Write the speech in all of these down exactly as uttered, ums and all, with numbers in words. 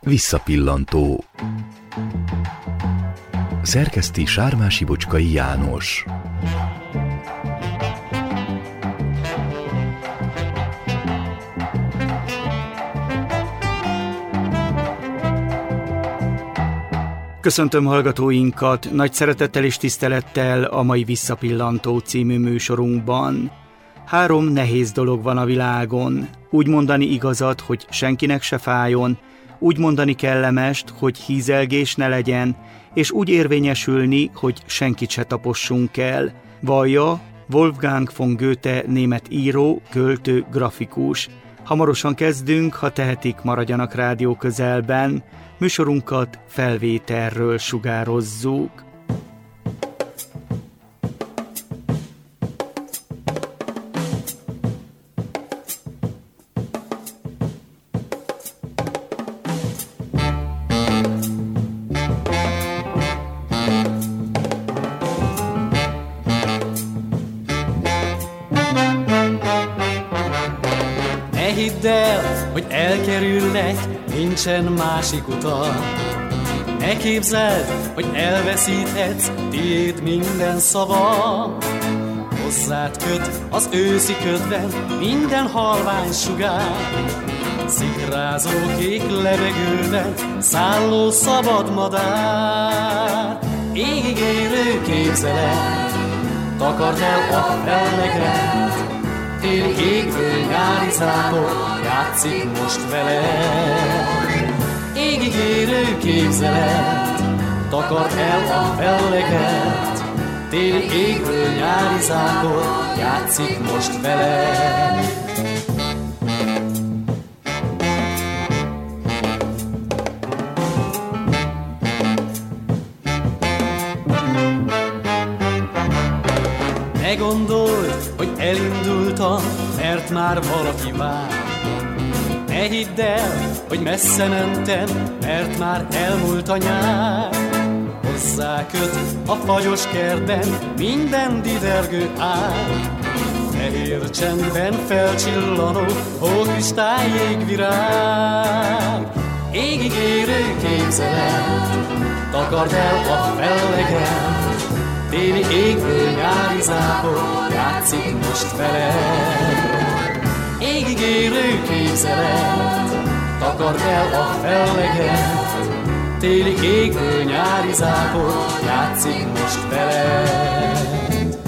Visszapillantó. Szerkeszti Sármási Bocskai János. Köszöntöm hallgatóinkat nagy szeretettel és tisztelettel a mai Visszapillantó című műsorunkban. Három nehéz dolog van a világon. Úgy mondani igazat, hogy senkinek se fájjon, úgy mondani kellemest, hogy hízelgés ne legyen, és úgy érvényesülni, hogy senkit se tapossunk el. Vallja Wolfgang von Goethe, német író, költő, grafikus. Hamarosan kezdünk, ha tehetik, maradjanak rádió közelben. Műsorunkat felvételről sugározzuk. Ne hidd el, hogy elkerülnek, nincsen másik utat. Ne képzeld, hogy elveszíthetsz, tiéd minden szava. Hozzád köt az őszi ködben minden halvány sugár. Szikrázó kék levegőben szálló szabad madár. Égig érő képzelet takart el a felleget. Téli égből nyári zápor játszik most veled. Égig érő képzelet takart el a felleget. Téli égből nyári zápor játszik most veled. Ne gondold, hogy elindultam, mert már valaki vár. Ne hidd el, hogy messze mentem, mert már elmúlt a nyár. Hozzá köt a fagyos kertben minden didergő ár. Fehér csendben felcsillanó hókristály jégvirág. Égig érő képzelet takard el a felleget. Téli égből nyári zápor játszik most veled. Égig érő képzelet takard el a felleget. Téli égből nyári zápor játszik most veled.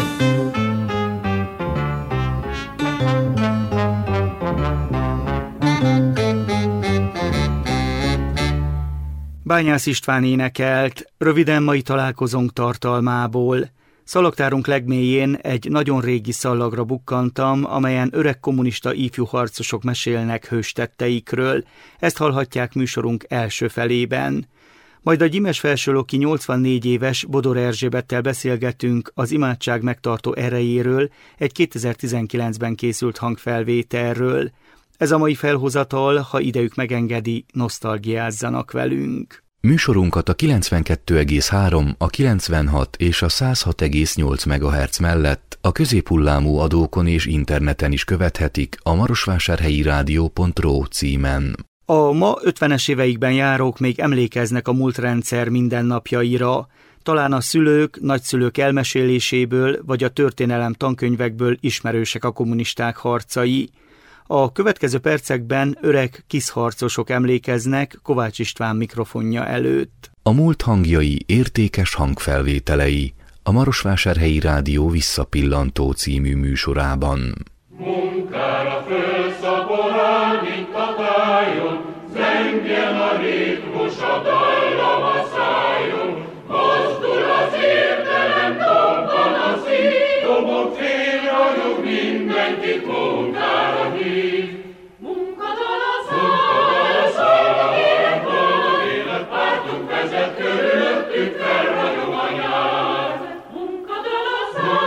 Bányász István énekelt, röviden mai találkozónk tartalmából. Szalagtárunk legmélyén egy nagyon régi szallagra bukkantam, amelyen öreg kommunista ifjú harcosok mesélnek hőstetteikről. Ezt hallhatják műsorunk első felében. Majd a Gyimes Felsőloki nyolcvannégy éves Bodor Erzsébettel beszélgetünk az imádság megtartó erejéről, egy kétezer-tizenkilencben készült hangfelvételről. Ez a mai felhozatal, ha idejük megengedi, nosztalgiázzanak velünk. Műsorunkat a kilencvenkettő egész három, a kilencvenhat és a száz hat egész nyolc megahertz mellett a középhullámú adókon és interneten is követhetik a marosvásárhelyi rádió pont ro címen. A ma ötvenes éveikben járók még emlékeznek a múltrendszer mindennapjaira. Talán a szülők, nagyszülők elmeséléséből vagy a történelem tankönyvekből ismerősek a kommunisták harcai. A következő percekben öreg kiszharcosok emlékeznek Kovács István mikrofonja előtt. A múlt hangjai értékes hangfelvételei a Marosvásárhelyi Rádió Visszapillantó című műsorában. Munkára fölszaporál, mint a tájon, zengjen a ritmus, a dallam a szájon. Mozdul az értelem, dobban a szív, dobog célra jog, mindenkit munkára hív. Munkadal a száll, a életban az élet, pártunk vezet, körülöttük felragyog a nyár. Munkadal a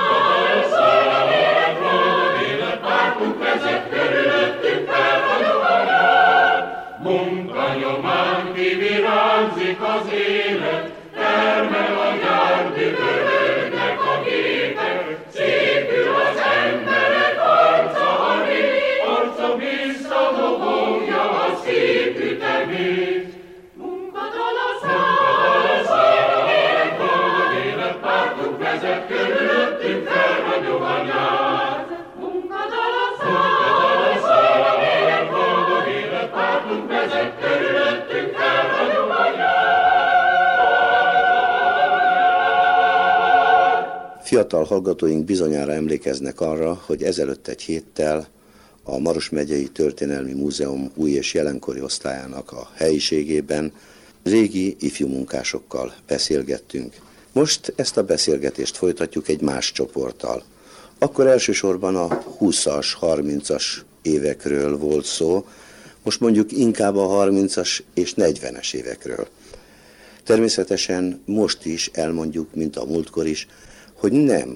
száll, a életban az élet, pártunk vezet, körülöttük felragyog a nyár. Munka nyomán kivirágzik az élet, termel a nyár, dübörögnek a gépek, szépül az emberek arca, a rég, arca visszadobogja a szép ütemét. Fiatal hallgatóink bizonyára emlékeznek arra, hogy ezelőtt egy héttel a Maros megyei Történelmi Múzeum új és jelenkori osztályának a helyiségében régi ifjú munkásokkal beszélgettünk. Most ezt a beszélgetést folytatjuk egy más csoporttal. Akkor elsősorban a húszas, harmincas évekről volt szó, most mondjuk inkább a harmincas és negyvenes évekről. Természetesen most is elmondjuk, mint a múltkor is, hogy nem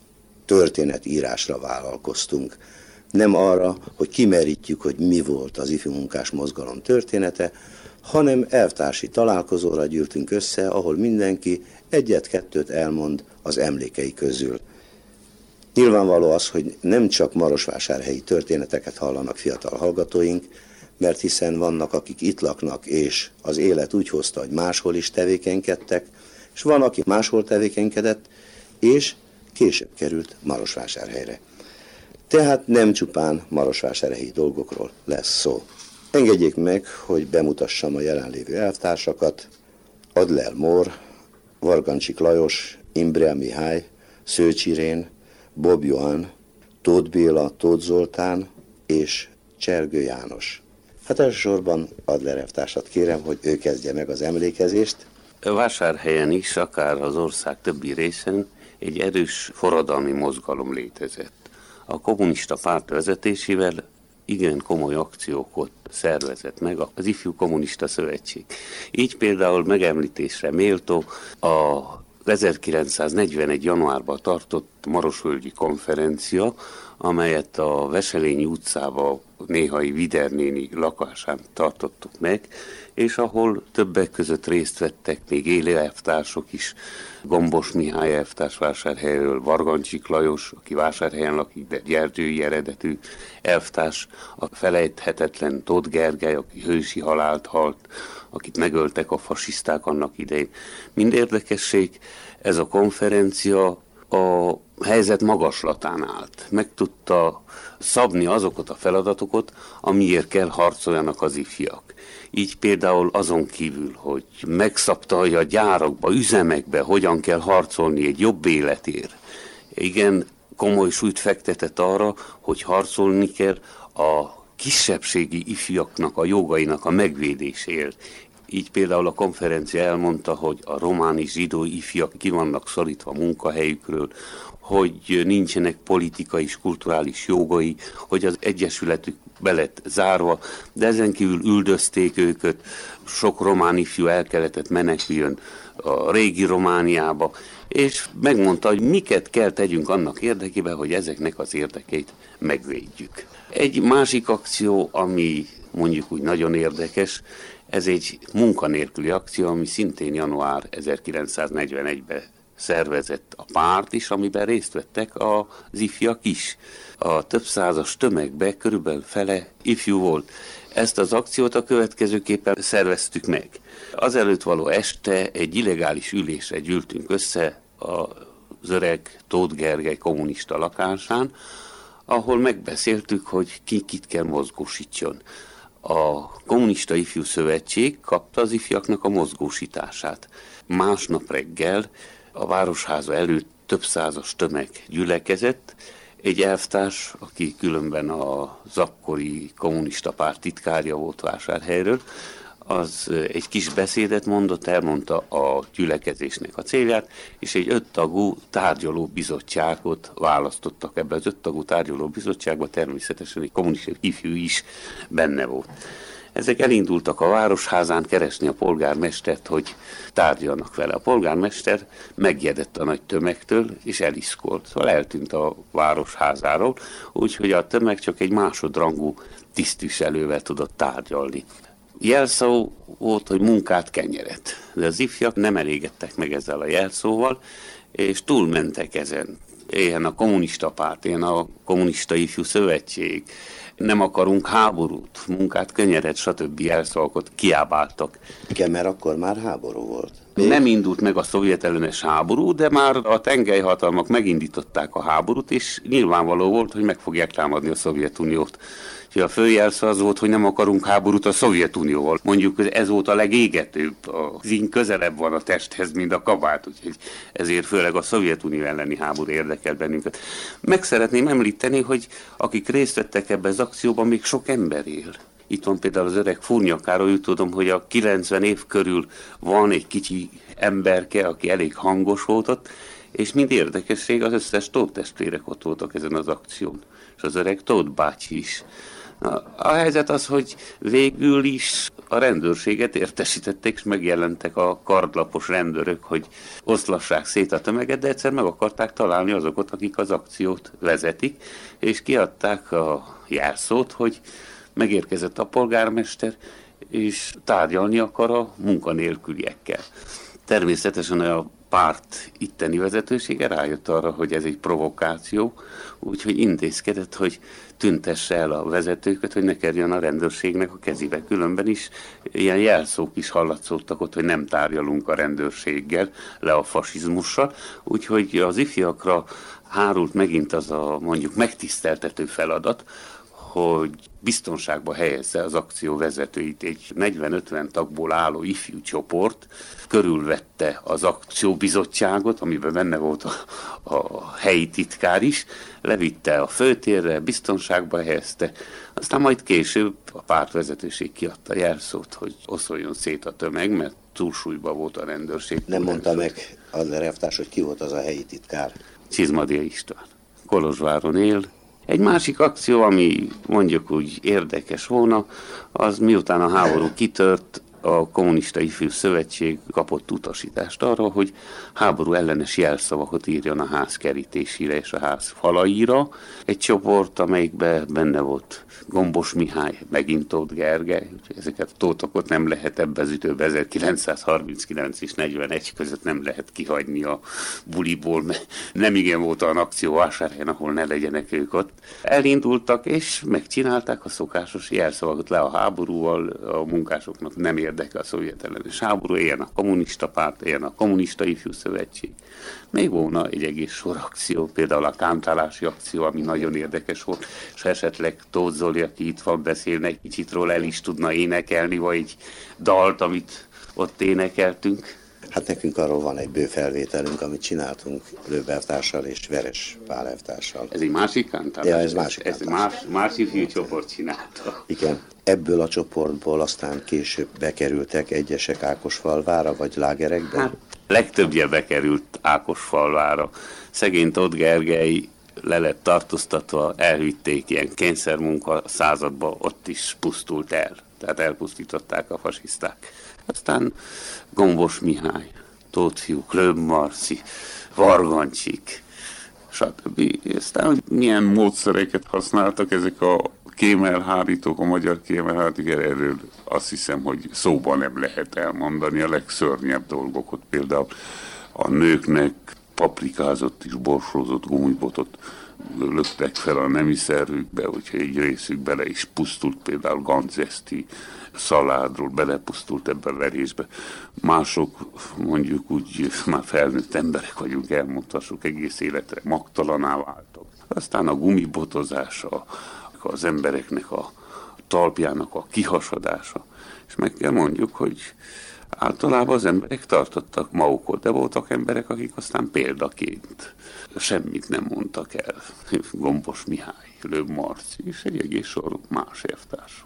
történetírásra vállalkoztunk, nem arra, hogy kimerítjük, hogy mi volt az ifjú munkás mozgalom története, hanem elvtársi találkozóra gyűltünk össze, ahol mindenki egyet-kettőt elmond az emlékei közül. Nyilvánvaló az, hogy nem csak marosvásárhelyi történeteket hallanak fiatal hallgatóink, mert hiszen vannak, akik itt laknak, és az élet úgy hozta, hogy máshol is tevékenykedtek, és van, aki máshol tevékenykedett, és később került Marosvásárhelyre. Tehát nem csupán marosvásárhelyi dolgokról lesz szó. Engedjék meg, hogy bemutassam a jelenlévő elvtársakat: Adler Mór, Vargancsik Lajos, Imbrel Mihály, Szőcs Irén, Bob Johan, Tóth Béla, Tóth Zoltán és Csergő János. Hát elsősorban Adler elvtársat kérem, hogy ő kezdje meg az emlékezést. Vásárhelyen is, akár az ország többi részen egy erős forradalmi mozgalom létezett. A kommunista párt vezetésével igen komoly akciókat szervezett meg az Ifjú Kommunista Szövetség. Így például megemlítésre méltó a ezerkilencszáznegyvenegy. januárban tartott Marosvölgyi konferencia, amelyet a Veselényi utcában néhai Vidernéni lakásán tartottuk meg, és ahol többek között részt vettek még élő elvtársok is, Gombos Mihály elvtárs Vásárhelyről, Vargancsik Lajos, aki Vásárhelyen lakik, de gyergyői eredetű elvtárs, a felejthetetlen Tóth Gergely, aki hősi halált halt, akit megöltek a fasiszták annak idején. Mind érdekesség, ez a konferencia a helyzet magaslatán állt. Meg tudta szabni azokat a feladatokat, amiért kell harcoljanak az ifjak. Így például azon kívül, hogy megszabta, hogy a gyárakba, üzemekbe hogyan kell harcolni egy jobb életért. Igen, komoly súlyt fektetett arra, hogy harcolni kell a kisebbségi ifjaknak, a jogainak a megvédéséért. Így például a konferencia elmondta, hogy a román és zsidó ifjak ki vannak szorítva munkahelyükről, hogy nincsenek politikai és kulturális jogai, hogy az egyesületük be lett zárva, de ezen kívül üldözték őket, sok román ifjú el kellett meneküljön a régi Romániába, és megmondta, hogy miket kell tegyünk annak érdekében, hogy ezeknek az érdekeit megvédjük. Egy másik akció, ami mondjuk úgy nagyon érdekes, ez egy munkanélküli akció, ami szintén január ezerkilencszáznegyvenegyben szervezett a párt is, amiben részt vettek az ifjak is. A több százas tömegbe körülbelül fele ifjú volt. Ezt az akciót a következőképpen szerveztük meg. Azelőtt való este egy illegális ülésre gyűltünk össze az öreg Tóth Gergely kommunista lakásán, ahol megbeszéltük, hogy ki kit kell mozgósítson. A Kommunista Ifjú Szövetség kapta az ifjaknak a mozgósítását. Másnap reggel a Városháza előtt több százas tömeg gyülekezett, egy elvtárs, aki különben az akkori kommunista párt titkárja volt Vásárhelyről, az egy kis beszédet mondott, elmondta a gyülekezésnek a célját, és egy öttagú tárgyaló bizottságot választottak ebbe. Az öttagú tárgyaló bizottságban természetesen egy kommunista ifjú is benne volt. Ezek elindultak a Városházán keresni a polgármestert, hogy tárgyalnak vele. A polgármester megjedett a nagy tömegtől, és eliszkolt. Szóval eltűnt a Városházáról, úgyhogy a tömeg csak egy másodrangú tisztviselővel tudott tárgyalni. Jelszó volt, hogy munkát, kenyeret. De az ifjak nem elégedtek meg ezzel a jelszóval, és túlmentek ezen. Ilyen a kommunista párt, ilyen a Kommunista Ifjú Szövetség, nem akarunk háborút, munkát, kenyeret, stb. Jelszavakat kiábáltak. Igen, mert akkor már háború volt. Nem indult meg a szovjet ellenes háború, de már a tengelyhatalmak megindították a háborút, és nyilvánvaló volt, hogy meg fogják támadni a Szovjetuniót. És a főjelszó az volt, hogy nem akarunk háborút a Szovjetunióval. Mondjuk, hogy ez volt a legégetőbb, az így közelebb van a testhez, mint a kabát, úgyhogy ezért főleg a Szovjetunió elleni háború érdekel bennünket. Meg szeretném említeni, hogy akik részt vettek ebbe az akcióban, még sok ember él. Itt van például az öreg Furnya Károly, úgy tudom, hogy a kilencven év körül van egy kicsi emberke, aki elég hangos volt ott, és mind érdekesség, az összes Tóth testvérek ott voltak ezen az akción, és az öreg Tóth bácsi is. Na, a helyzet az, hogy végül is a rendőrséget értesítették, és megjelentek a kardlapos rendőrök, hogy oszlassák szét a tömeget, de egyszer meg akarták találni azokat, akik az akciót vezetik, és kiadták a jelszót, hogy megérkezett a polgármester, és tárgyalni akar a munkanélküliekkel. Természetesen a párt itteni vezetősége rájött arra, hogy ez egy provokáció, úgyhogy intézkedett, hogy tüntesse el a vezetőket, hogy ne kerüljön a rendőrségnek a kezébe. Különben is ilyen jelszók is hallatszódtak ott, hogy nem tárgyalunk a rendőrséggel, le a fasizmussal, úgyhogy az ifjakra hárult megint az a mondjuk megtiszteltető feladat, hogy biztonságba helyezze az akció vezetőit. Egy negyven-ötven tagból álló ifjú csoport körülvette az akcióbizottságot, amiben benne volt a, a helyi titkár is, levitte a főtérre, biztonságba helyezte, aztán majd később a pártvezetőség kiadta jelszót, hogy oszoljon szét a tömeg, mert túlsúlyban volt a rendőrség. Nem mondta meg az elvtárs, hogy ki volt az a helyi titkár? Csizmadia István. Kolozsváron él. Egy másik akció, ami mondjuk úgy érdekes volna, az miután a háború kitört, a Kommunista Ifjú Szövetség kapott utasítást arra, hogy háború ellenes jelszavakat írjon a ház kerítésére és a ház falaira. Egy csoport, amelyikben benne volt Gombos Mihály, megint Tóth Gergely, ezeket a tótokat nem lehet ebbe az időben, ezerkilencszázharminckilenc és negyvenegy között nem lehet kihagyni a buliból, mert nem igen volt olyan akció Vásárhelyen, ahol ne legyenek ők ott. Elindultak és megcsinálták a szokásos jelszavakat le a háborúval, a munkásoknak nem érdekel a szovjet ellenes háború, ilyen a kommunista párt, ilyen a Kommunista Ifjú Szövetség. Még volna egy egész sor akció, például a kántálási akció, ami nagyon érdekes volt, és esetleg Tóth Zoli, aki itt van, beszélne egy kicsit róla, el is tudna énekelni, vagy egy dalt, amit ott énekeltünk. Hát nekünk arról van egy bő felvételünk, amit csináltunk Löbb elvtárssal és Veres Pál elvtárssal. Ez egy másik kántálás? Ja, ez másik Ez más, más ifjú csoport csinálta. Igen. Ebből a csoportból aztán később bekerültek egyesek Ákosfalvára, vagy lágerekbe? Hát, legtöbbje bekerült Ákosfalvára. Szegény Tóth Gergely le lett tartóztatva, elvitték ilyen kényszermunka századba, ott is pusztult el. Tehát elpusztították a fasiszták. Aztán Gombos Mihály, Tóth fiúk, Löbb Marci, Vargancsik, stb. Aztán, hogy milyen módszereket használtak ezek a kémelhárítók, a magyar kémelhárítók, erről azt hiszem, hogy szóban nem lehet elmondani a legszörnyebb dolgokat. Például a nőknek paprikázott és borsózott gumibotot löktek fel a nemi szervükbe, úgyhogy egy részük bele is pusztult, például Ganczeszti szaládról belepusztult ebbe a verésbe. Mások mondjuk úgy, már felnőtt emberek vagyunk, elmondhassuk, egész életre magtalaná váltak. Aztán a gumibotozása, az embereknek a talpjának a kihasadása. És meg kell mondjuk, hogy általában az emberek tartottak magukot, de voltak emberek, akik aztán példaként semmit nem mondtak el. Gombos Mihály, Löbb Marci és egy egész sor más elvtársok.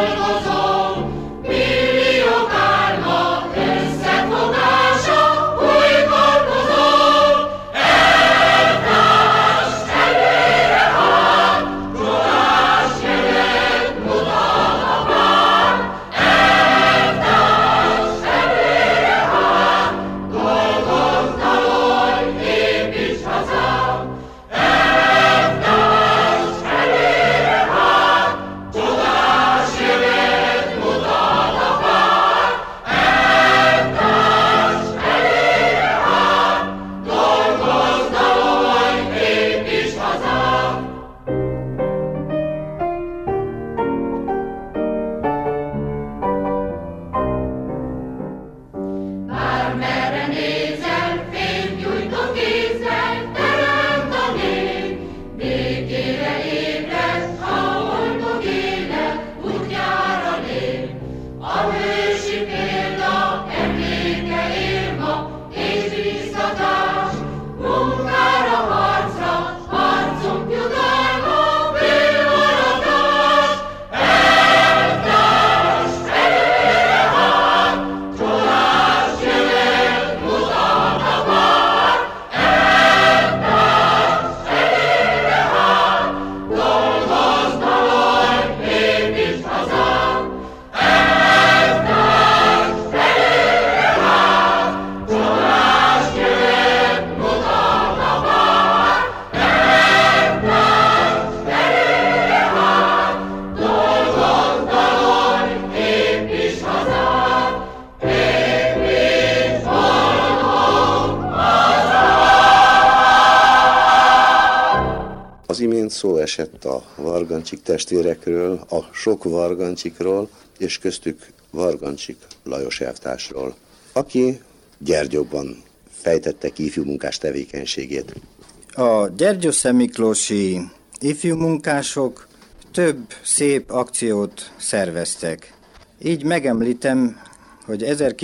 Milliók álma összefogása, szó esett a Vargancsik testvérekről, a sok Vargancsikról, és köztük Vargancsik Lajos elvtársról, aki Gyergyóban fejtette ki ifjú munkás tevékenységét. A gyergyószemiklósi ifjú munkások több szép akciót szerveztek. Így megemlítem, hogy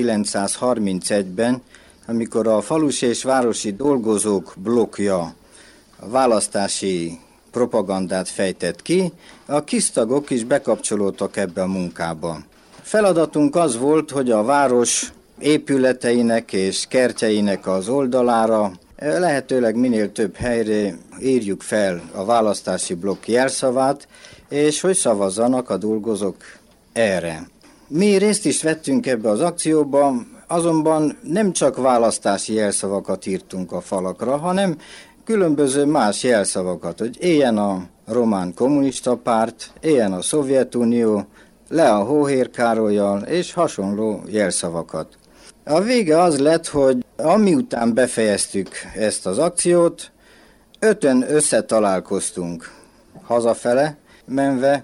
ezerkilencszázharmincegyben, amikor a falusi és városi dolgozók blokkja a választási propagandát fejtett ki, a kisztagok is bekapcsolódtak ebbe a munkába. Feladatunk az volt, hogy a város épületeinek és kertjeinek az oldalára lehetőleg minél több helyre írjuk fel a választási blokk jelszavát, és hogy szavazzanak a dolgozók erre. Mi részt is vettünk ebbe az akcióba, azonban nem csak választási jelszavakat írtunk a falakra, hanem különböző más jelszavakat, hogy éljen a román kommunista párt, éljen a Szovjetunió, le a Hóhér Károllyal és hasonló jelszavakat. A vége az lett, hogy amiután befejeztük ezt az akciót, öten összetalálkoztunk hazafele menve,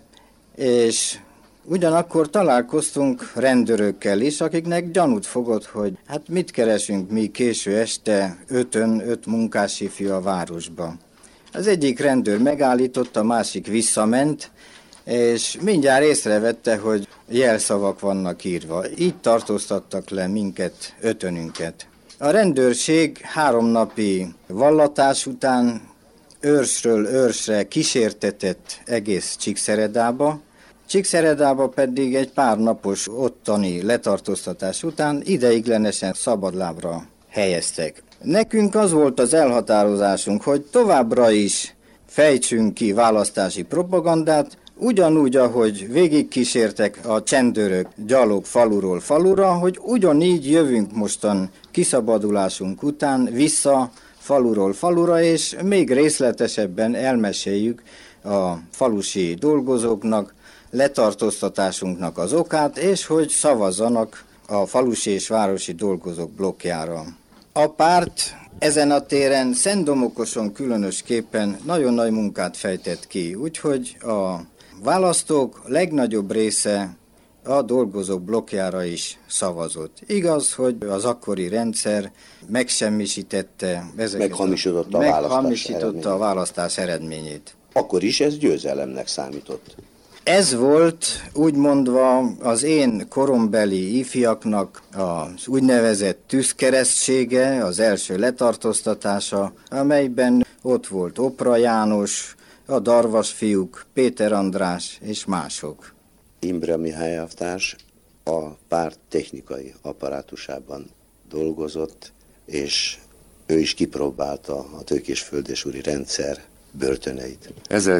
és ugyanakkor találkoztunk rendőrökkel is, akiknek gyanút fogott, hogy hát mit keresünk mi késő este ötön, öt munkás ifjú a városba. Az egyik rendőr megállított, a másik visszament, és mindjárt észrevette, hogy jelszavak vannak írva. Így tartóztattak le minket, ötönünket. A rendőrség három napi vallatás után őrsről őrsre kísértetett egész Csíkszeredába, Csíkszeredába pedig egy pár napos ottani letartóztatás után ideiglenesen szabadlábra helyeztek. Nekünk az volt az elhatározásunk, hogy továbbra is fejtsünk ki választási propagandát, ugyanúgy, ahogy végigkísértek a csendőrök gyalog faluról falura, hogy ugyanígy jövünk mostan kiszabadulásunk után vissza faluról falura, és még részletesebben elmeséljük a falusi dolgozóknak, letartóztatásunknak az okát, és hogy szavazzanak a falusi és városi dolgozók blokkjára. A párt ezen a téren Szent Domokoson különösképpen nagyon nagy munkát fejtett ki, úgyhogy a választók legnagyobb része a dolgozók blokkjára is szavazott. Igaz, hogy az akkori rendszer megsemmisítette, meghamisította, a, meghamisította a választás eredményét. Akkor is ez győzelemnek számított. Ez volt úgymondva az én korombeli ifjaknak az úgynevezett tűzkeresztsége, az első letartóztatása, amelyben ott volt Opra János, a Darvas fiúk, Péter András és mások. Imre Mihály elvtárs a párt technikai apparátusában dolgozott, és ő is kipróbálta a tőkés földesúri rendszer börtöneit.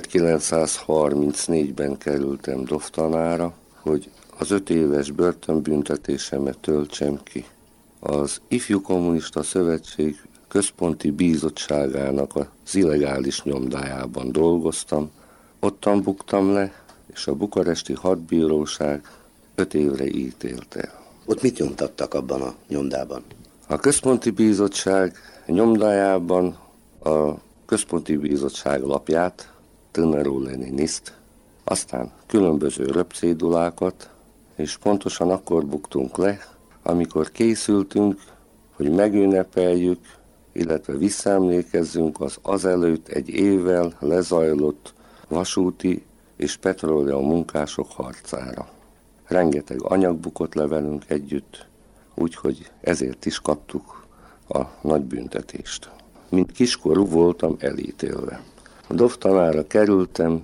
ezerkilencszázharmincnégyben kerültem dovtanára, hogy az öt éves börtönbüntetésemet töltsem ki. Az Ifjú Kommunista Szövetség központi bizottságának az illegális nyomdájában dolgoztam. Ottan buktam le, és a bukaresti hadbíróság öt évre ítélt el. Ott mit nyomtattak abban a nyomdában? A központi bizottság nyomdájában a központi bizottság lapját, Tönneró Leniniszt, aztán különböző röpcédulákat, és pontosan akkor buktunk le, amikor készültünk, hogy megünnepeljük, illetve visszaemlékezzünk az azelőtt egy évvel lezajlott vasúti és petróleum munkások harcára. Rengeteg anyag bukott le velünk együtt, úgyhogy ezért is kaptuk a nagy büntetést. Mint kiskorú voltam elítélve. A dovtanára kerültem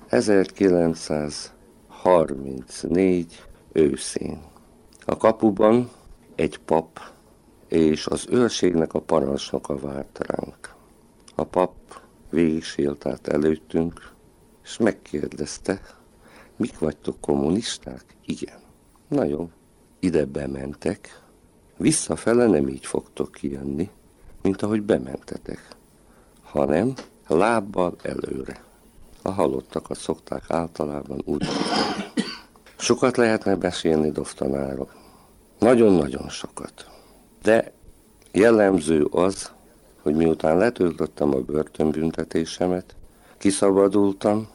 ezerkilencszázharmincnégy őszén. A kapuban egy pap és az őrségnek a parancsnoka várt ránk. A pap végig sétált előttünk, és megkérdezte, mik vagytok, kommunisták? Igen. Na jó, ide bementek, visszafele nem így fogtok kijönni, mint ahogy bementetek, hanem lábbal előre. A halottakat szokták általában úgy mondani. Sokat lehetne beszélni dovtanáról. Nagyon-nagyon sokat. De jellemző az, hogy miután letöltöttem a börtönbüntetésemet, kiszabadultam.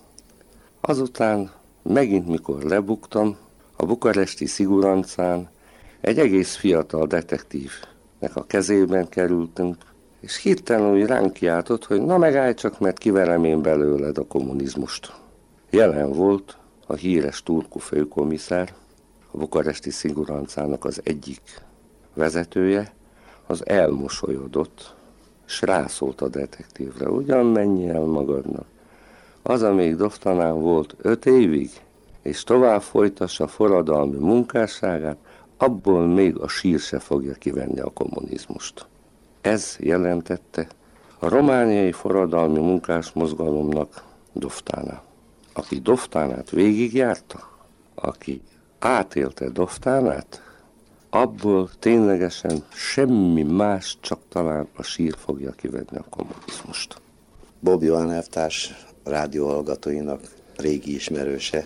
Azután megint, mikor lebuktam, a bukaresti Szigurancán egy egész fiatal detektívnek a kezében kerültünk, és hirtelen úgy ránk kiáltott, hogy na megállj csak, mert kiverem én belőled a kommunizmust. Jelen volt a híres Turku főkomiszár, a bukaresti Szigurancának az egyik vezetője, az elmosolyodott, és rászólt a detektívre, ugyan menj el magadnak. Az, amíg Doftanán volt öt évig, és tovább folytassa forradalmi munkásságát, abból még a sír se fogja kivenni a kommunizmust. Ez jelentette a romániai forradalmi munkásmozgalomnak Doftánát. Aki Doftánát végigjárta, aki átélte Doftánát, abból ténylegesen semmi más, csak talán a sír fogja kivenni a kommunizmust. Bob Johan elvtárs rádióhallgatóinak régi ismerőse,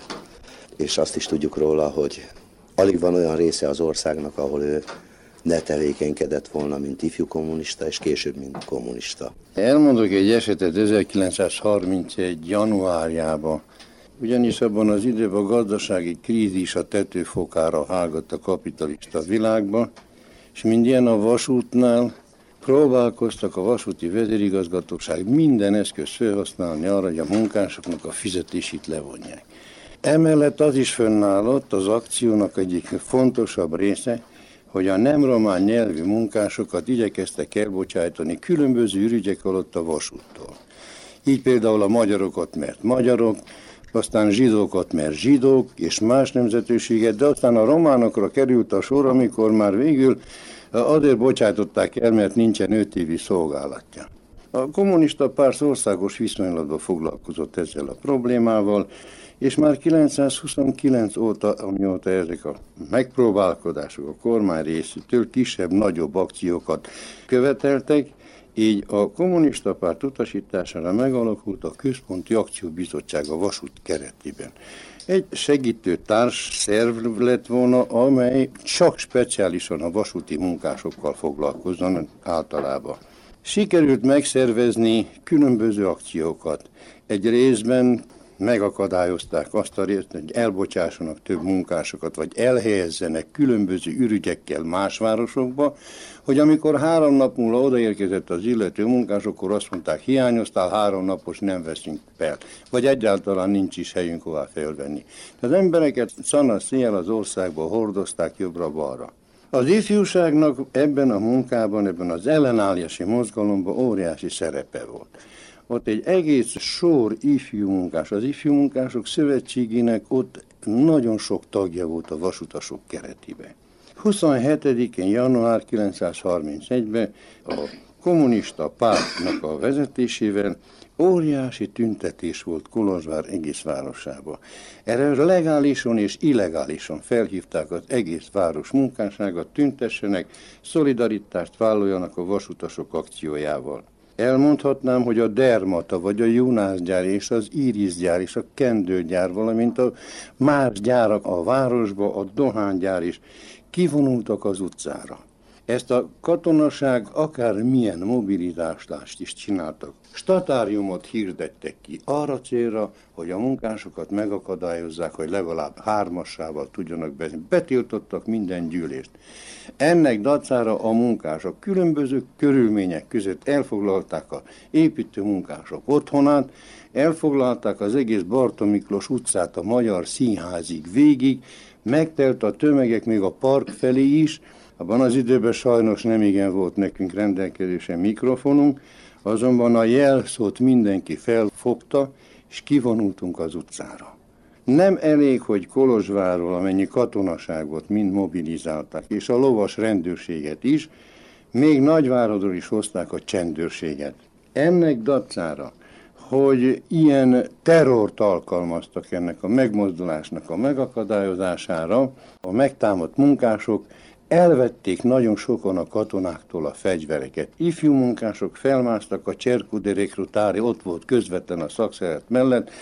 és azt is tudjuk róla, hogy alig van olyan része az országnak, ahol ő ne tevékenykedett volna, mint ifjú kommunista, és később, mint kommunista. Elmondok egy esetet ezerkilencszázharmincegy. januárjában, ugyanis abban az időben a gazdasági krízis a tetőfokára hágott a kapitalista világba, és mindilyen a vasútnál próbálkoztak a vasúti vezérigazgatóság minden eszközt felhasználni arra, hogy a munkásoknak a fizetését levonják. Emellett az is fönnállott az akciónak egyik fontosabb része, hogy a nem román nyelvű munkásokat igyekeztek elbocsájtani különböző ürügyek alatt a vasúttól. Így például a magyarokat, mert magyarok, aztán zsidókat, mert zsidók, és más nemzetőséget, de aztán a románokra került a sor, amikor már végül azért bocsájtották el, mert nincsen öt évi szolgálatja. A kommunista párt országos viszonylatban foglalkozott ezzel a problémával, és már kilencszázhuszonkilenc óta, amióta ezek a megpróbálkodások a kormány részétől kisebb-nagyobb akciókat követeltek, így a kommunista párt utasítására megalakult a Központi Akcióbizottság a vasút keretében. Egy segítő társ szerv lett volna, amely csak speciálisan a vasúti munkásokkal foglalkozzon általában. Sikerült megszervezni különböző akciókat. Egy részben megakadályozták azt a részt, hogy elbocsássanak több munkásokat, vagy elhelyezzenek különböző ürügyekkel más városokba, hogy amikor három nap múlva odaérkezett az illető munkás, akkor azt mondták, hiányoztál, három napos nem veszünk fel, vagy egyáltalán nincs is helyünk hová felvenni. Az embereket szana-széjjel az országba hordozták jobbra-balra. Az ifjúságnak ebben a munkában, ebben az ellenállási mozgalomban óriási szerepe volt. Ott egy egész sor ifjú munkás, az ifjú munkások szövetségének ott nagyon sok tagja volt a vasutasok keretében. huszonhetedikén január kilencszázharmincegyben a kommunista pártnak a vezetésével óriási tüntetés volt Kolozsvár egész városába. Erre legálisan és illegálisan felhívták az egész város munkásságot, tüntessenek, szolidaritást vállaljanak a vasutasok akciójával. Elmondhatnám, hogy a Dermata, vagy a Junászgyár és az Íriszgyár és a Kendőgyár, valamint a más gyárak a városba, a dohánygyár is kivonultak az utcára. Ezt a katonaság akármilyen mobilizást is csináltak. Statáriumot hirdettek ki arra célra, hogy a munkásokat megakadályozzák, hogy legalább hármassával tudjanak beszélni. Betiltottak minden gyűlést. Ennek dacára a munkások különböző körülmények között elfoglalták az építő munkások otthonát, elfoglalták az egész Barta Miklós utcát a Magyar Színházig végig, megtelt a tömegek még a park felé is. Abban az időben sajnos nem igen volt nekünk rendelkezésre mikrofonunk, azonban a jelszót mindenki felfogta, és kivonultunk az utcára. Nem elég, hogy Kolozsvárról, amennyi katonaságot mind mobilizálták, és a lovas rendőrséget is, még Nagyváradról is hozták a csendőrséget. Ennek dacára, hogy ilyen terrort alkalmaztak ennek a megmozdulásnak a megakadályozására, a megtámadt munkások elvették nagyon sokan a katonáktól a fegyvereket. Ifjú munkások felmásztak a Cerco de Reclutare, ott volt közvetlen a szakszeret mellett,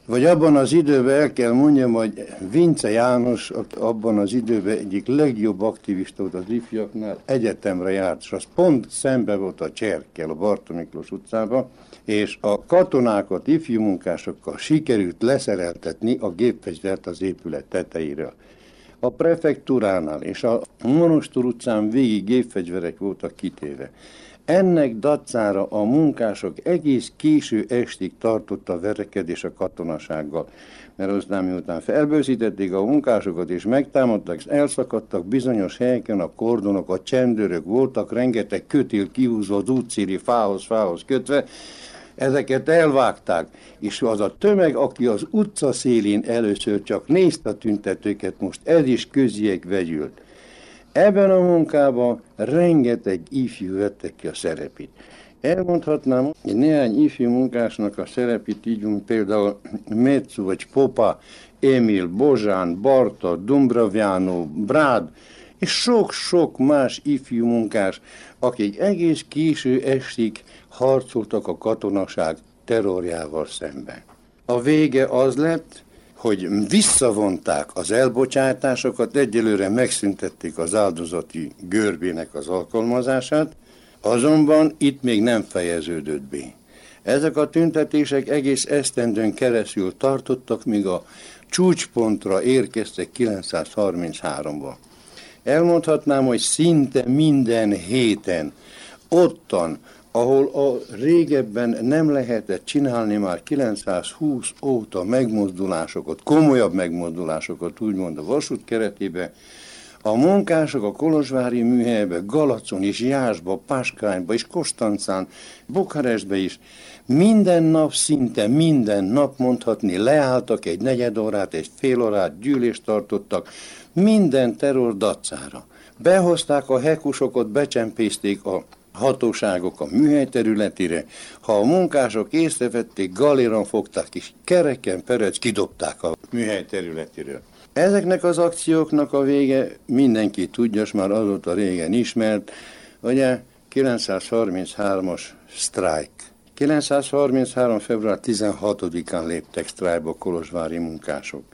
Vagy abban az időben el kell mondjam, hogy Vince János abban az időben egyik legjobb aktivista volt az ifjaknál, egyetemre járt, és az pont szembe volt a Cserkkel, a Bartó Miklós utcában, és a katonákat ifjú munkásokkal sikerült leszereltetni a gépfegyvert az épület tetejéről. A prefektúránál és a Monostor utcán végig gépfegyverek voltak kitéve. Ennek dacára a munkások egész késő estig tartott a verekedés a katonasággal, mert aztán miután felbőszítették a munkásokat és megtámadtak, és elszakadtak bizonyos helyeken a kordonok, a csendőrök voltak, rengeteg kötél kihúzva az útszéli fához, fához kötve, ezeket elvágták, és az a tömeg, aki az utca szélén először csak nézte a tüntetőket, most ez is közjiek vegyült. Ebben a munkában rengeteg ifjú vettek ki a szerepét. Elmondhatnám, hogy néhány ifjú munkásnak a szerepét így, például Metzu vagy Popa, Emil, Bozsán, Barta, Dumbraviano, Brád, és sok-sok más ifjú munkás, akik egész késő estig harcoltak a katonaság terrorjával szemben. A vége az lett, hogy visszavonták az elbocsátásokat, egyelőre megszüntették az áldozati görbének az alkalmazását, azonban itt még nem fejeződött be. Ezek a tüntetések egész esztendőn keresztül tartottak, míg a csúcspontra érkeztek kilencszázharmincháромban. Elmondhatnám, hogy szinte minden héten ottan, ahol a régebben nem lehetett csinálni már kilencszázhúsz óta megmozdulásokat, komolyabb megmozdulásokat, úgymond a vasút keretében, a munkások a kolozsvári műhelybe, Galacon és Jászba, Páskányba és Konstancán, Bukarestbe is minden nap, szinte minden nap mondhatni, leálltak egy negyed órát, egy fél órát, gyűlést tartottak, minden terror dacára. Behozták a hekusokat, becsempészték a hatóságok a műhely területére, ha a munkások észrevették, galéron fogták, és kereken perec kidobták a műhely területéről. Ezeknek az akcióknak a vége mindenki tudja, és már azóta régen ismert, ugye kilencszázharminchármas sztrájk. kilencszázharminchárom. február tizenhatodikán léptek sztrájkba a kolozsvári munkások.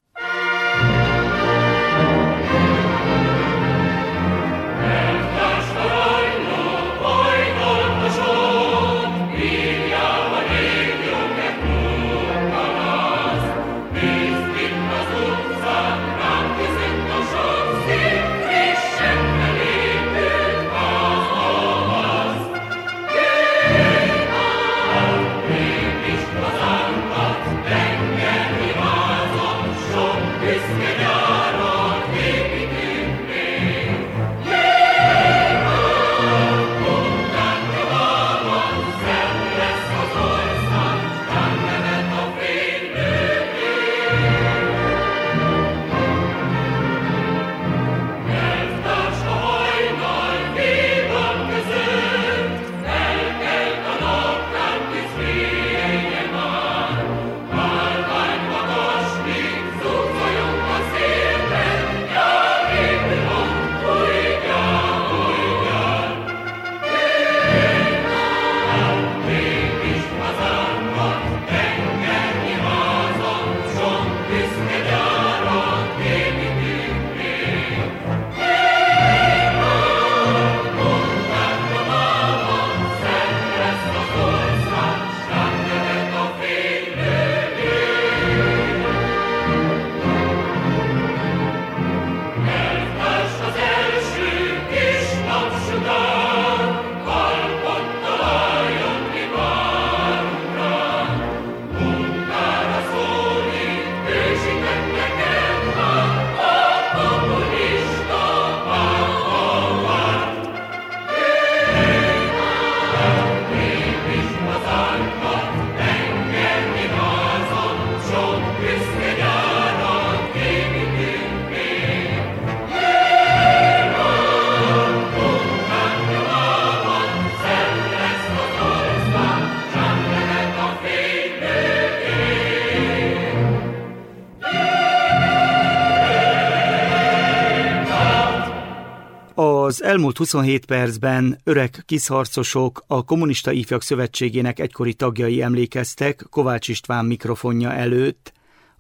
Az elmúlt huszonhét percben öreg kiszharcosok, a Kommunista Ifjak Szövetségének egykori tagjai emlékeztek Kovács István mikrofonja előtt.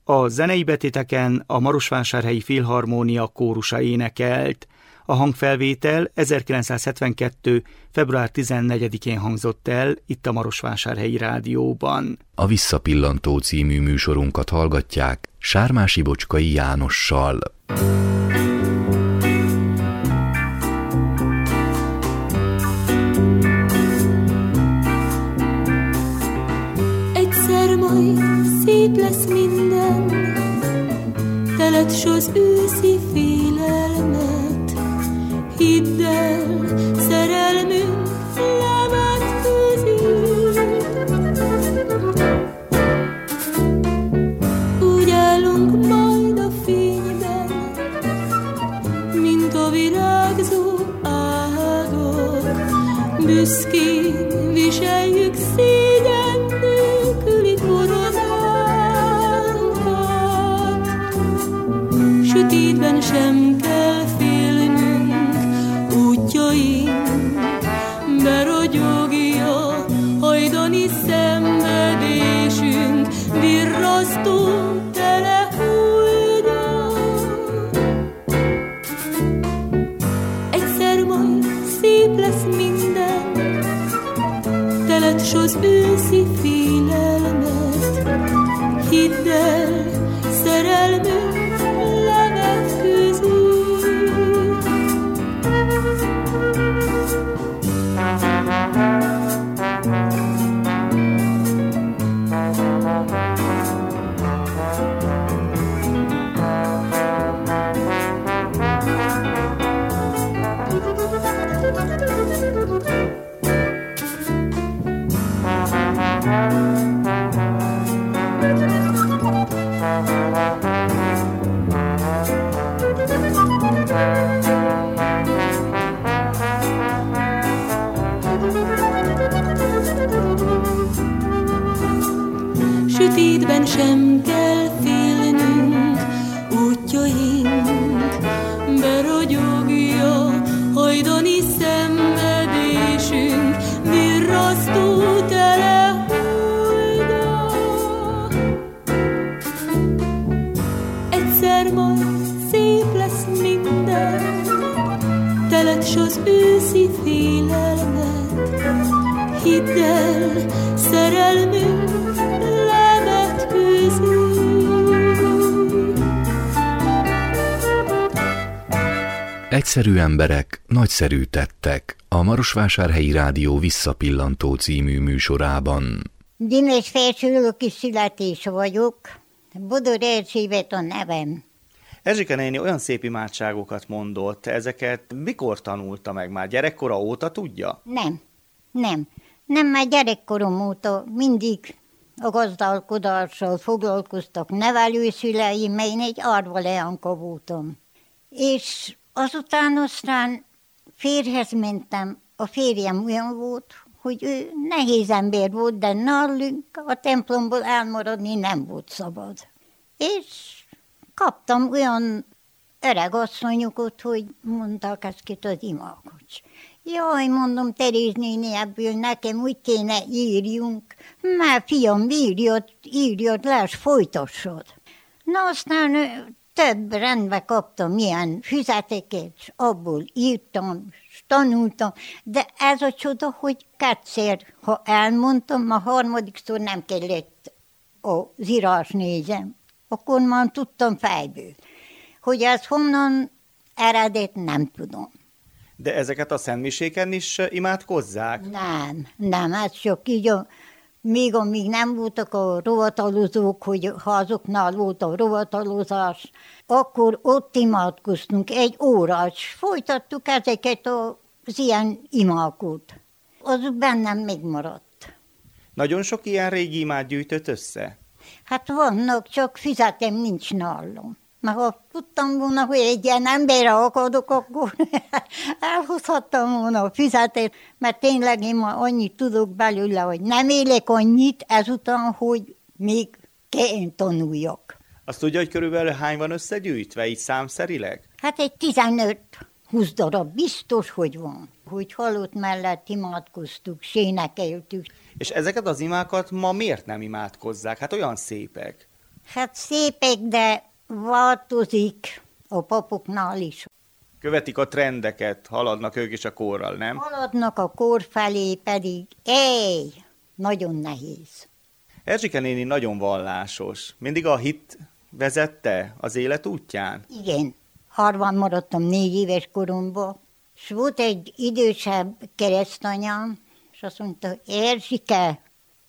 A zenei betéteken a Marosvásárhelyi Filharmónia kórusa énekelt. A hangfelvétel ezerkilencszázhetvenkettő. február tizennegyedikén hangzott el itt a Marosvásárhelyi Rádióban. A Visszapillantó című műsorunkat hallgatják Sármási Bocskai Jánossal. Egyszer majd szép lesz minden, teled s az őszi félelmet. Hidd el, szerelmünk levetkőzik. Úgy állunk majd a fényben, mint a virágzó ágak. Büszkén viseljük szégyen nélküli koronánkat. Sötétben sem kell félnünk, útjaink berogyogja hajdani szenvedésünk, virrasztó telehullja. Egyszer majd szép lesz minden, teled s az őszi félelmet. Hidd el, szerelmünk levetkőzik. Sötétben sem kell félnünk, útjaink berogyogja hajdani szenvedésünk, virrasztó telehullja. Egyszer majd szép lesz minden, teled s az őszi félelmet. Hidd el, szerelmünk Egyszerű emberek, nagyszerű tettek a Marosvásárhelyi Rádió Visszapillantó című műsorában. Gyimés felsőlöki születés vagyok, Bodor Erzsébet a nevem. Erzsike néni olyan szép imádságokat mondott, ezeket mikor tanulta meg már? Gyerekkora óta tudja? Nem, nem. Nem, már gyerekkorom óta mindig a gazdálkodással foglalkoztak nevelőszüleim, mert én egy árva leánka voltam. És azután aztán férjhez mentem, a férjem olyan volt, hogy ő nehéz ember volt, de nálunk a templomból elmaradni nem volt szabad. És kaptam olyan öreg asszonyokat, hogy mondták ezt az imádkocs. Jaj, mondom, Teréz néni, ebből nekem úgy kéne írjunk. Már fiam, írjad, írjad le, és folytassad. Na aztán több rendbe kaptam ilyen füzeteket, és abból írtam, és tanultam, de ez a csoda, hogy kétszer, ha elmondtam, a harmadikszor nem kellett az írás nézem. Akkor már tudtam fejből. Hogy ez honnan eredet, nem tudom. De ezeket a szentmiséken is imádkozzák? Nem, nem, ez csak így, a, még amíg nem voltak a rovatalozók, hogy ha azoknál volt a rovatalozás, akkor ott imádkoztunk egy órát, és folytattuk ezeket az ilyen imákat. Az bennem megmaradt. Nagyon sok ilyen régi imát gyűjtött össze? Hát vannak, csak fizetem nincs nálam. Mert ha tudtam volna, hogy egy ilyen emberre akadok, akkor elhozhattam volna a fizetést, mert tényleg én ma annyit tudok belőle, hogy nem élek annyit ezután, hogy még kell tanuljak. Azt tudja, hogy körülbelül hány van összegyűjtve, így számszerileg? Hát egy tizenöt-húsz darab biztos, hogy van. Hogy halott mellett imádkoztuk, sénekeltük. És ezeket az imákat ma miért nem imádkozzák? Hát olyan szépek. Hát szépek, de változik a papoknál is. Követik a trendeket, haladnak ők is a korral, nem? Haladnak a kor felé, pedig éj, nagyon nehéz. Erzsike néni nagyon vallásos. Mindig a hit vezette az élet útján? Igen. Harvan maradtam négy éves koromban, és volt egy idősebb keresztanyám, és azt mondta, Erzsike,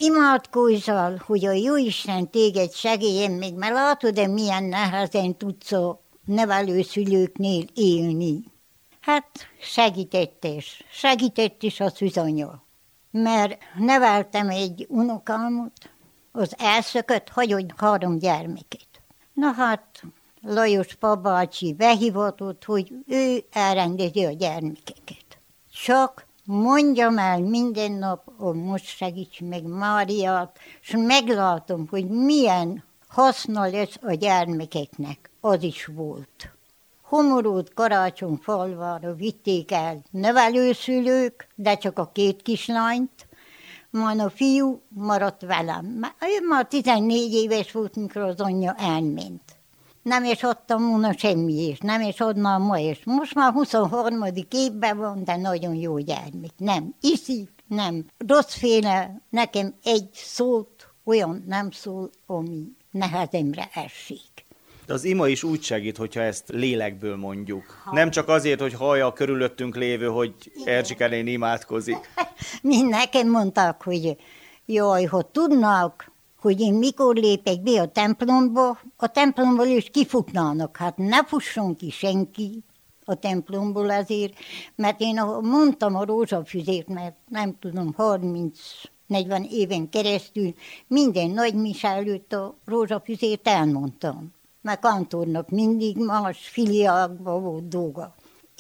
imádkozzal, hogy a Jóisten téged segéljen még, mert látod-e, milyen nehezen tudsz a nevelőszülőknél élni. Hát segített is, segített is a szűzanya, mert neveltem egy unokámot, az elszökött, hagyott három gyermeket. Na hát, Lajos papbácsi behivatott, hogy ő elrendezi a gyermekeket. Csak mondjam el minden nap, hogy most segíts meg Máriát, és meglátom, hogy milyen haszna lesz a gyermekeknek. Az is volt. Homorót Karácsonyfalvára vitték el nevelőszülők, de csak a két kislányt, majd a fiú maradt velem. Ő már tizennégy éves volt, mikor az anyja elment. Nem is adtam volna semmi is, nem is adnám ma is. Most már huszonharmadik évben van, de nagyon jó gyermek. Nem iszik, nem rosszféle, nekem egy szót olyan nem szól, ami nehezemre esik. De az ima is úgy segít, hogyha ezt lélekből mondjuk. Ha. Nem csak azért, hogy hallja a körülöttünk lévő, hogy Erzsike néni imádkozik. Mind nekem mondták, hogy jaj, ha tudnák, hogy én mikor lépek be a templomba, a templomból is kifutnának. Hát ne fusson ki senki a templomból azért, mert én mondtam a rózsafüzért, mert nem tudom, harminc-negyven éven keresztül minden nagymise előtt a rózsafüzért elmondtam. Mert kantornak mindig más filiákban volt dolga.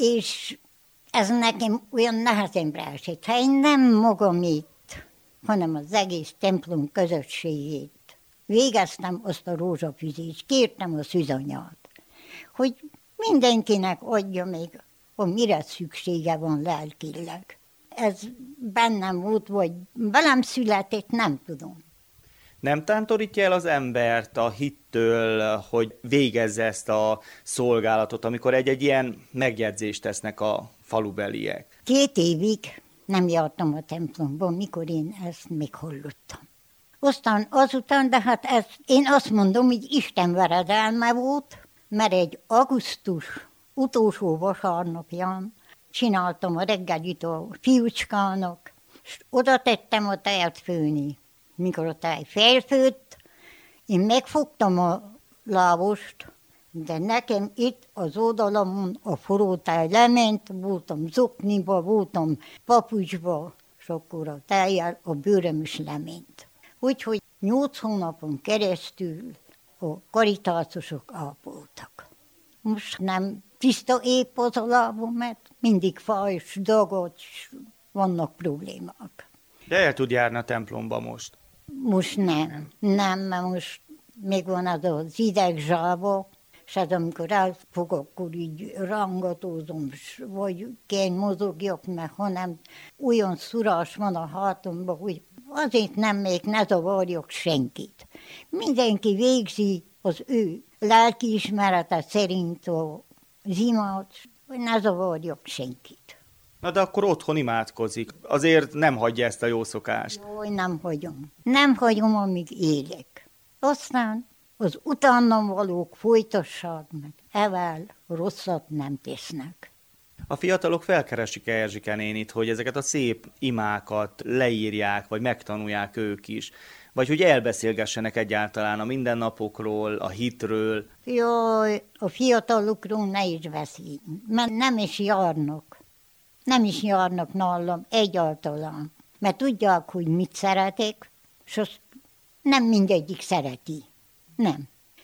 És ez nekem olyan nehezemre esett. Ha én nem magamét, hanem az egész templom közösségét végeztem azt a rózsafüzést, kértem a szűzanyát, hogy mindenkinek adja még, amire szüksége van lelkileg. Ez bennem volt, vagy velem született, nem tudom. Nem tántorítja el az embert a hittől, hogy végezze ezt a szolgálatot, amikor egy-egy ilyen megjegyzést tesznek a falubeliek? Két évig nem jártam a templomban, mikor én ezt meghallottam. Aztán azután, de hát ez, én azt mondom, hogy Isten veredelme volt, mert egy augusztus utolsó vasárnapján csináltam a reggelit a fiúcskának, és oda tettem a tejet főni. Mikor a tej felfőtt, én megfogtam a lábost, de nekem itt az oldalamon a forró tej lement, voltam zokniba, voltam papucsba, és akkor a tejjel a bőröm is lement. Úgyhogy nyolc hónapon keresztül a karitácosok ápoltak. Most nem tiszta épp az a lábom, mert mindig fáj, és dagad, és vannak problémák. De el tud járni a templomba most? Most nem, nem, mert most még van az az idegzsába, és az amikor elfog, akkor így rangatózom, vagy kell mozogjak, mert hanem olyan szurás van a hátamban, hogy azért nem még ne zavarjak senkit. Mindenki végzi az ő lelkiismerete szerint az imát, hogy ne zavarjak senkit. Na de akkor otthon imádkozik. Azért nem hagyja ezt a jó szokást. Jaj, nem hagyom. Nem hagyom, amíg élek. Aztán az utánam valók folytassák meg. Evel rosszat nem tesznek. A fiatalok felkeresik Erzsike nénit, hogy ezeket a szép imákat leírják, vagy megtanulják ők is. Vagy hogy elbeszélgessenek egyáltalán a mindennapokról, a hitről. Jaj, a fiatalokról ne is beszélj, mert nem is járnak. Nem is járnak nálam egyáltalán, mert tudják, hogy mit szeretek, és azt nem mindegyik szereti. Nem.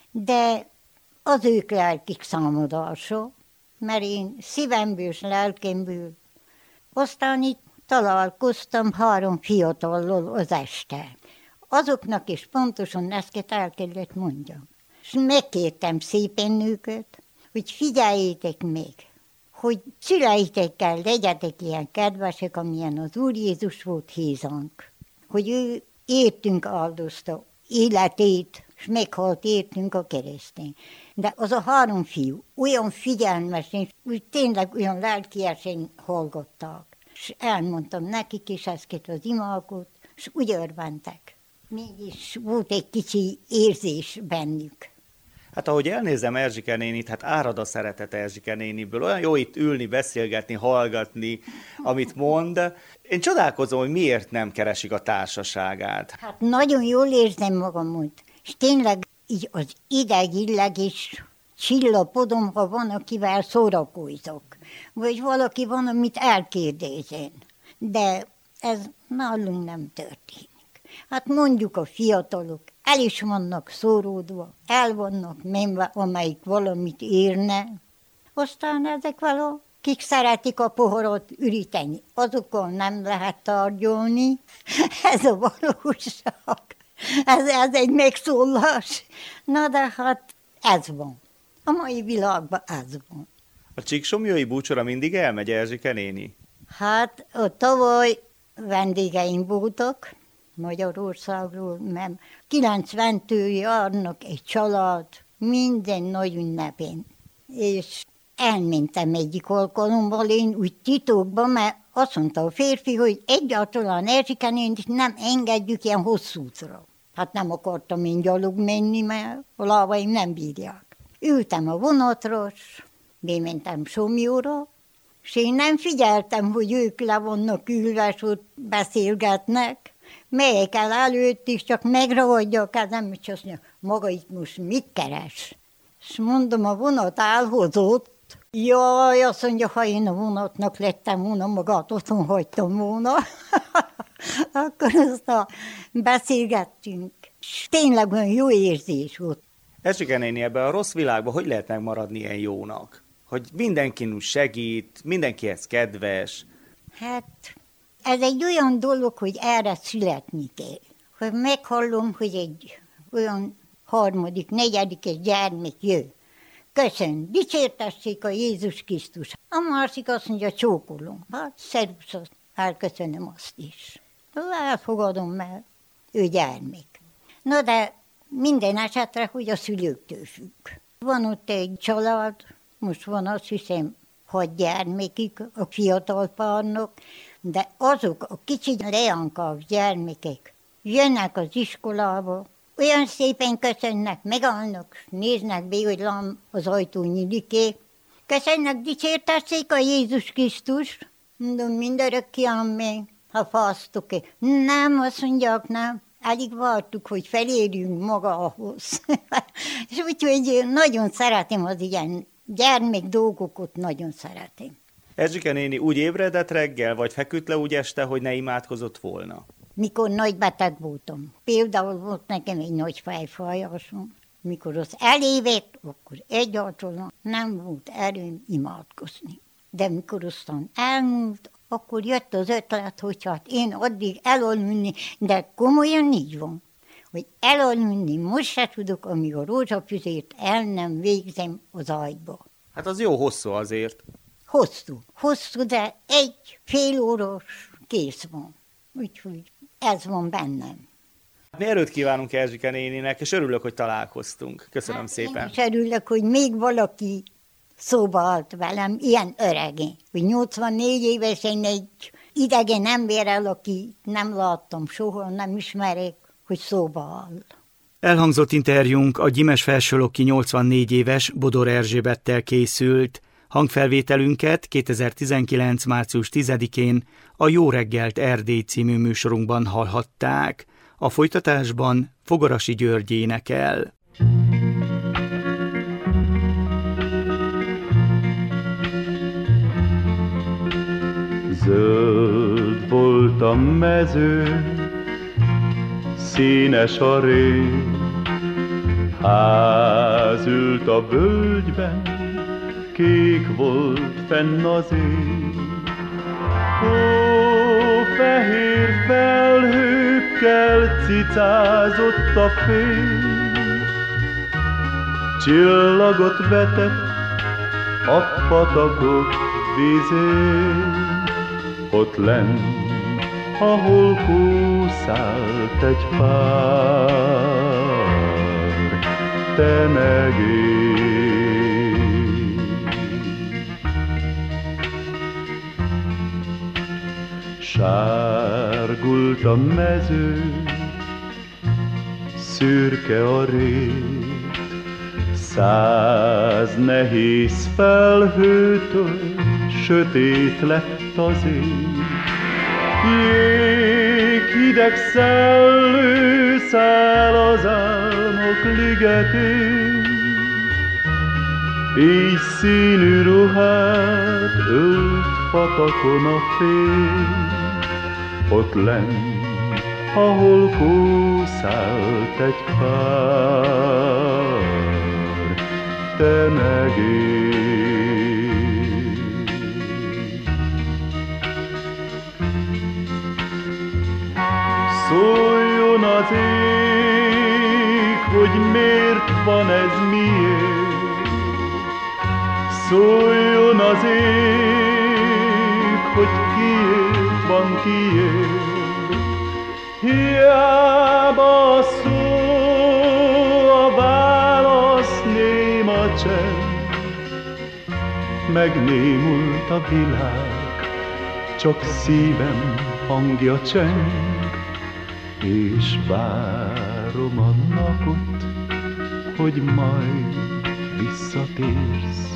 De az ők lelkik számadása, mert én szívemből és lelkemből. Aztán itt találkoztam három fiatallal az este. Azoknak is pontosan ezt el kellett mondjam. És megkértem szépen őket, hogy figyeljétek meg, hogy szüleitekkel legyetek ilyen kedvesek, amilyen az Úr Jézus volt hézank. Hogy ő értünk áldozta életét, és meghalt értünk a keresztény. De az a három fiú olyan figyelmesen, úgy tényleg olyan lelkiesen hallgattak. És elmondtam nekik is ezeket az imákat, és úgy örventek. Mégis volt egy kicsi érzés bennük. Hát ahogy elnézem Erzsike nénit, hát árad a szeretet Erzsike néniből. Olyan jó itt ülni, beszélgetni, hallgatni, amit mond. Én csodálkozom, hogy miért nem keresik a társaságát. Hát nagyon jól érzem magamot. És tényleg így az idegilleg is csillapodom, ha van, akivel szórakozok. Vagy valaki van, amit elkérdezem. De ez nálunk nem történik. Hát mondjuk a fiatalok el is vannak szóródva, el vannak menve, amelyik valamit érne. Aztán ezek való, kik szeretik a poharat üríteni, azokkal nem lehet tárgyalni. Ez a valóság. Ez, ez egy megszólás. Na de hát ez van. A mai világban ez van. A Csíksomlyói búcsora mindig elmegy Erzsike néni? Hát a tavaly vendégeim voltak Magyarországról, mert kilencventől járnak egy család minden nagy ünnepén. És elmentem egyik alkalommal én úgy titokban, mert azt mondta a férfi, hogy egyáltalán Erzsike nénit nem engedjük ilyen hosszú útra. Hát nem akartam én gyalog menni, mert a lábaim nem bírják. Ültem a vonatra, bementem Somlyóra, és én nem figyeltem, hogy ők le vannak ülve, és ott beszélgetnek. Melyek el előtt is, csak megragadja a kezem, és azt mondja, maga itt most mit keres? És mondom, a vonat elhozott. Jaj, azt mondja, ha én a vonatnak lettem volna, magát otthon hagytam volna. Akkor aztán beszélgettünk. És tényleg olyan jó érzés volt. Erzsike néni, ebben a rossz világban hogy lehet megmaradni ilyen jónak? Hogy mindenkin segít, mindenkihez kedves. Hát ez egy olyan dolog, hogy erre születni kell. Hogy meghallom, hogy egy olyan harmadik, negyedikes gyermek jön. Köszön, dicsértessék a Jézus Krisztus. A másik azt mondja, csókolom. Hát szervusz, elköszönöm azt is. Elfogadom, mert ő gyermek. Na de minden esetre, hogy a szülőktől függ. Van ott egy család, most van azt hiszem hat gyermekük a fiatal párnak, de azok a kicsi leánkav gyermekek jönnek az iskolába, olyan szépen köszönnek, megállnak, néznek be, hogy lám az ajtó nyílik-e. Köszönnek, dicsértessék a Jézus Krisztus. Mondom, mindörökké amen, ha fasztok-e. Nem, azt mondják, nem. Elég vártuk, hogy felérjünk magához. És úgyhogy nagyon szeretem az ilyen gyermek dolgokat, nagyon szeretem. Erzsike néni úgy ébredett reggel, vagy feküdt le úgy este, hogy ne imádkozott volna? Mikor nagy beteg voltam. Például volt nekem egy nagy fejfájásom. Mikor az elévett, akkor egyáltalán nem volt erőm imádkozni. De mikor aztán elmúlt, akkor jött az ötlet, hogy hát én addig elaludni, de komolyan így van, hogy elaludni most se tudok, amíg a rózsafüzért el nem végzem az ágyba. Hát az jó hosszú azért. Hosszú, hosszú, de egy fél órás kész van. Úgyhogy ez van bennem. Mi erőt kívánunk Erzsike néninek, és örülök, hogy találkoztunk. Köszönöm hát szépen. Én is örülök, hogy még valaki szóba állt velem, ilyen öregen, hogy nyolcvannégy évesen egy idegen emberrel, aki nem láttam soha, nem ismerek, hogy szóba áll. Elhangzott interjúnk a Gyimes Felsőlóki nyolcvannégy éves Bodor Erzsébettel készült. Hangfelvételünket kétezer-tizenkilenc. március tizedikén a Jó reggelt Erdély című műsorunkban hallhatták. A folytatásban Fogarasi György énekel. Zöld volt a mező, színes a rég, ház ült a völgyben, kék volt fenn az ég. Ó, fehér felhőkkel cicázott a fény, csillagot vetett a patakok vizén. Ott lenn ahol kószált egy pár, te meg én. Sárgult a mező, szürke a rét, száz nehéz felhőtől sötét lett az ég. Jéghideg szellő száll az álmok ligetén, éj színű ruhát ölt patakon a fény, ott lenn, ahol kószált egy pár, te meg én. Szóljon az ég, hogy miért van ez, miért. Szóljon az ég, hogy kiért van, kiért. Hiába szó, a válasz néma csend, megnémult a világ, csak szívem hangja cseng, és várom a napot, hogy majd visszatérsz.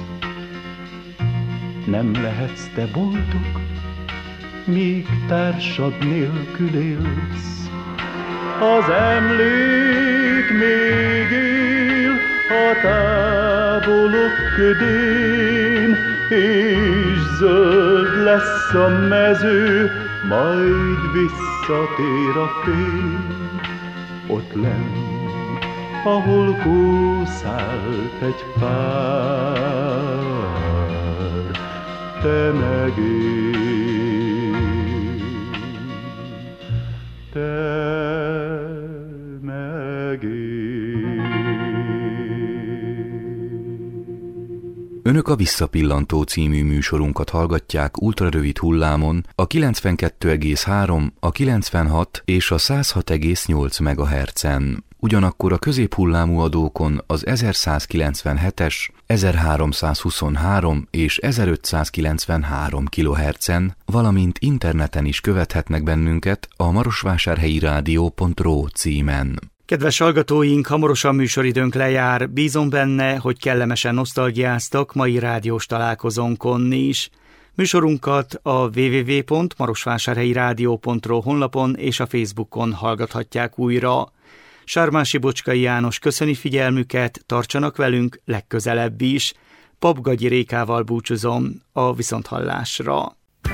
Nem lehetsz te boldog, míg társad nélkül élsz. Az emlék még él a távolok ködén, és zöld lesz a mező, majd visszatér a fény. Ott lenn, ahol kószált egy pár, te meg én, te meg én. Önök a Visszapillantó című műsorunkat hallgatják ultrarövid hullámon a kilencvenkettő egész három, a kilencvenhat és a száz hat egész nyolc megahertzen. Ugyanakkor a középhullámú adókon az ezerszázkilencvenhetes, ezerháromszázhuszonhárom és ezerötszázkilencvenhárom kilohertzen, valamint interneten is követhetnek bennünket a marosvásárhelyi rádió pont ro címen. Kedves hallgatóink, hamarosan műsoridőnk lejár, bízom benne, hogy kellemesen nosztalgiáztak mai rádiós találkozónkon is. Műsorunkat a double-u double-u double-u pont marosvásárhelyi rádió pont ro honlapon és a Facebookon hallgathatják újra. Sármási Bocskai János köszöni figyelmüket, tartsanak velünk legközelebb is. Pap Gagyi Rékával búcsúzom a viszonthallásra.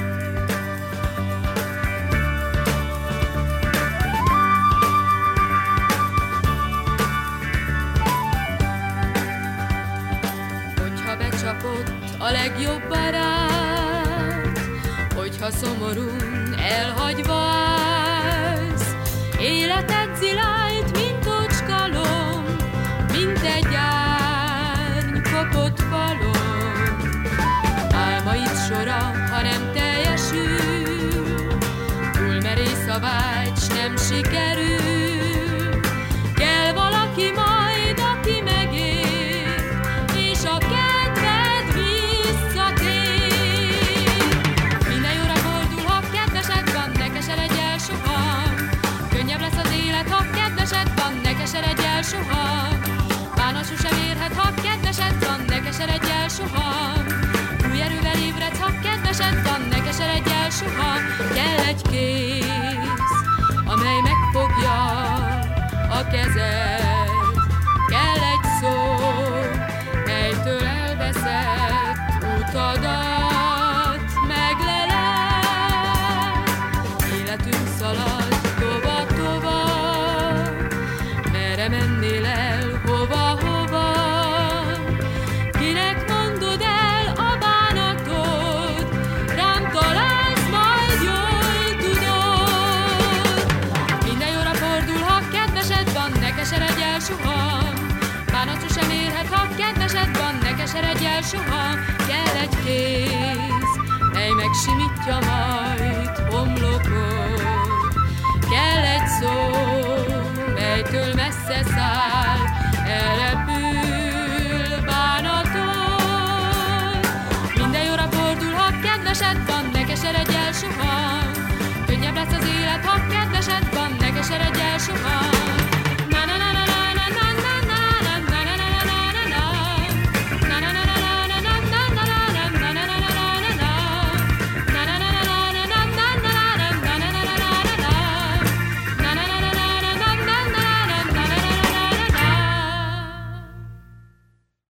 Hogyha becsapott a legjobb barát, hogyha szomorún elhagyva állsz, életed zilált, mint ocskalom, mint egy árny kopott falon. Álmaid sora, ha nem teljesül, túl merész a vágy, s nem sikerül. Kell valaki majd, aki megér, és a kedved visszatér. Minden jóra fordul, ha kedvesed van, ne keseredj el soha. Könnyebb lesz az élet, ha kedvesed van, ne keseredj el soha. Bánat sosem érhet, ha kedvesed van, ne keseredj el soha. Új erővel ébredsz, ha kedvesed van, ne keseredj el soha. Kell egy kéz, amely megfogja a kezed. Kell egy szó, melytől elveszett utadat megleled. Életünk szalad tova-tova, merre mennél el, hova-hova? Kinek mondod el a bánatod? Rám találsz, majd jól tudod. Minden jóra fordul, ha kedvesed van, ne keseredj el soha. Bánat sosem érhet, ha kedvesed van, ne keseredj el soha. Kell egy kéz, mely megsimítja majd homlokod. lesz az élet, ha kedvesed van, ne keseredj el soha.